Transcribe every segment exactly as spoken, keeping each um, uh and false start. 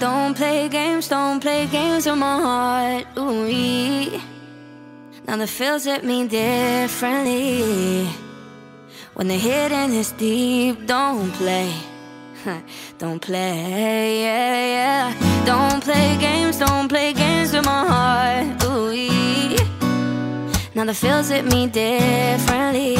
Don't play games, don't play games with my heart. Ooh, now the feels hit me differently. When the hidden is deep, don't play. Don't play, yeah, yeah. Don't play games, don't play games with my heart. Ooh, now the feels hit me differently.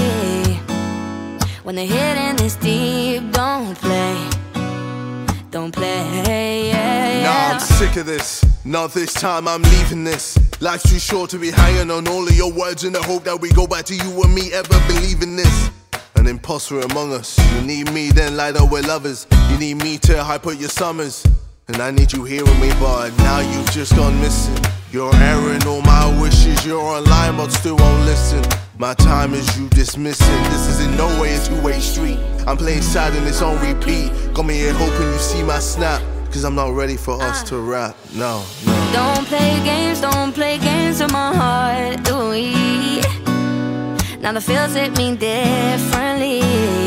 When the hidden is deep, don't play. Don't play, yeah, yeah. Nah, I'm sick of this. Not this time, I'm leaving this. Life's too short to be hanging on all of your words in the hope that we go back to you and me ever believing this. An imposter among us. You need me, then light up with lovers. You need me to hype up your summers. And I need you here with me, but now you've just gone missing. You're airing all my wishes. You're online, but still won't listen. My time is you dismissing. This is in no way a two-way street. I'm playing sad and it's on repeat. Got me here hoping you see my snap. Cause I'm not ready for us to rap. No, no. Don't play games, don't play games with my heart. Ooh, now the feels hit me differently.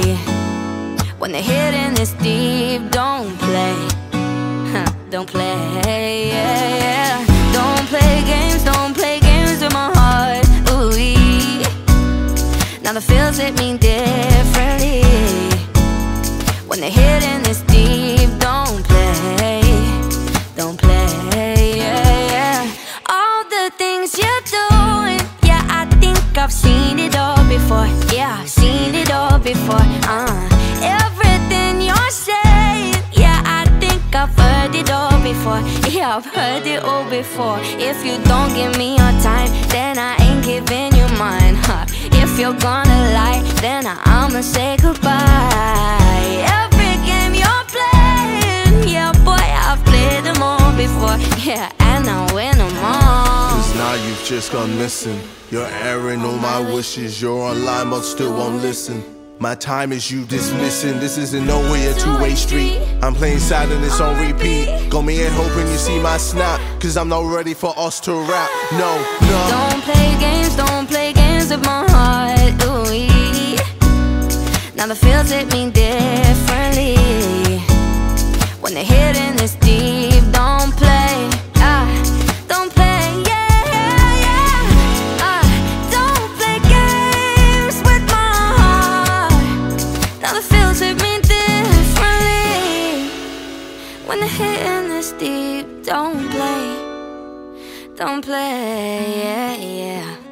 When the hidden is deep, don't play. Huh, don't play, yeah, yeah. Don't play games, don't play games with my heart. Ooh, now the feels hit me differently. When the hidden is deep, don't play. Don't play, yeah, yeah. All the things you're doing, yeah, I think I've seen it all before. Yeah, I've seen it all before. Uh, everything you're saying, yeah, I think I've heard it all before. Yeah, I've heard it all before. If you don't give me your time, then I ain't giving you mine. Huh. If you're gonna lie, then I'ma say goodbye. Every game you're playing, yeah, boy, I've played them all before. Yeah, and I win them all. Cause now you've just gone missing. You're airing all my wishes. You're online but still won't listen. My time is you dismissing. This is in no way a two-way street. I'm playing sad and it's on repeat. Got me here hoping you see my snap. Cause I'm not ready for us to rap. No, no. Don't play games, don't play games with my heart. Ooh, now the feels hit me differently. When the hidden is deep, don't play. Ah, don't play, yeah, yeah, yeah. Ah, don't play games with my heart. Now the feels hit me differently. When the hidden is deep, don't play. Don't play, yeah, yeah.